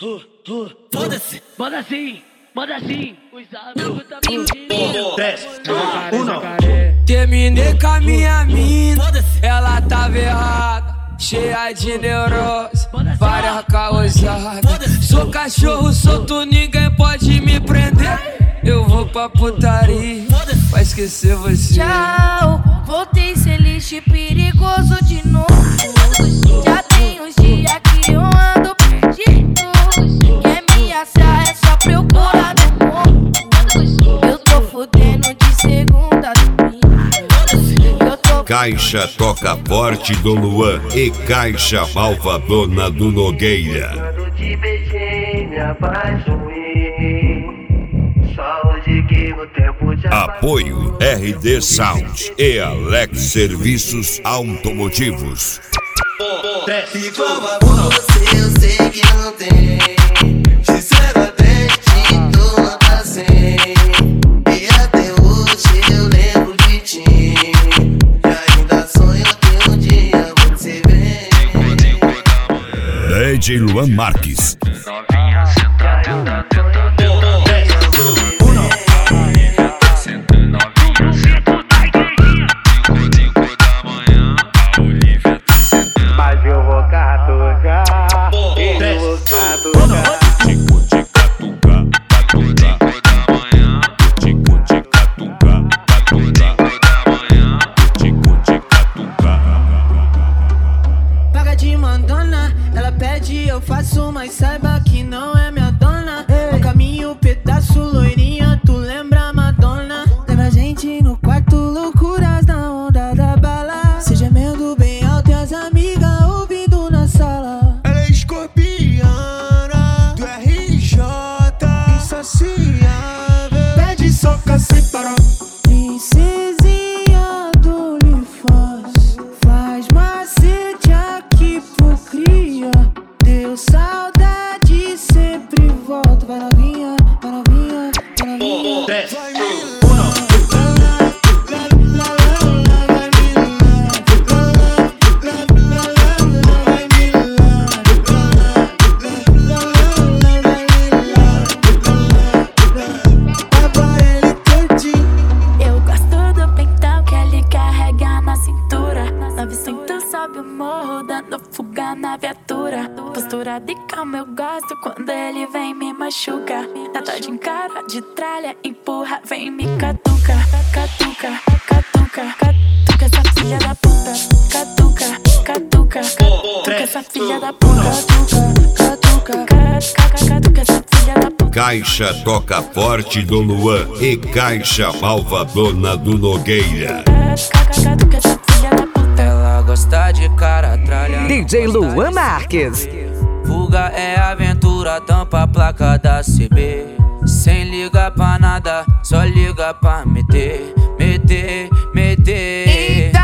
Foda-se. Manda sim. Os amigos tá pedindo. 3, 1. Terminei com a minha mina, ela tava errada, cheia de neurose, várias causadas. Sou cachorro solto, ninguém pode me prender. Eu vou pra putaria, pra esquecer você. Tchau, voltei ser lixo perigoso de novo. Já tem uns dias que eu ando perdido. Quer me achar é só procurar no mundo. Eu tô fudendo de segunda a domingo. Caixa Toca Forte do Luan e Caixa Malvadona do Nogueira. Te beijei, me apaixonei. Só hoje que o tempo já Apoio RD Sound e Alex Serviços Automotivos. 3, Você eu sei que não tem. De 0 a 10 te dou nota 100. E até hoje eu lembro de ti. E ainda sonho que um dia você vem. DJ Luan Marques. Novinha, senta, tenta, tenta. 3, 1. Senta, novinha, senta, dá guerrinha. 5 da manhã, a Olivia tá sentando. Mas eu vou catucar. 3, 1. Paga de mandona, ela pede, eu faço, mas saiba que não é minha dona. No caminho, pedaço, loirinha, tu lembra Madonna? Lembra a gente no quarto, loucuras na onda da bala. Se gemendo bem alto e as amigas ouvindo na sala. Ela é escorpiana do RJ, insaciável, pede soca sem parar. Princesinha do Olifaz, faz macete aqui pro cria. Deu saudade, sempre volto. Vai novinha, vai novinha, vai novinha. 3, 1. Eu gosto do peitão que ele carrega na cintura. 900 sobe o morro, dando fuga na viatura. Postura de calma eu gosto quando ele vem me machuca. Nada de cara de tralha, empurra, vem me catuca. Catuca, catuca, catuca essa filha da puta. Catuca, catuca, catuca essa filha da puta. Catuca, catuca, catuca essa filha da puta. Caixa Toca Forte do Luan e Caixa Malvadona do Nogueira. Catuca essa filha da puta. Ela gosta de cara tralha. DJ Luan Marques. Fuga é aventura, tampa a placa da CB. Sem ligar pra nada, só liga pra meter, meter, meter.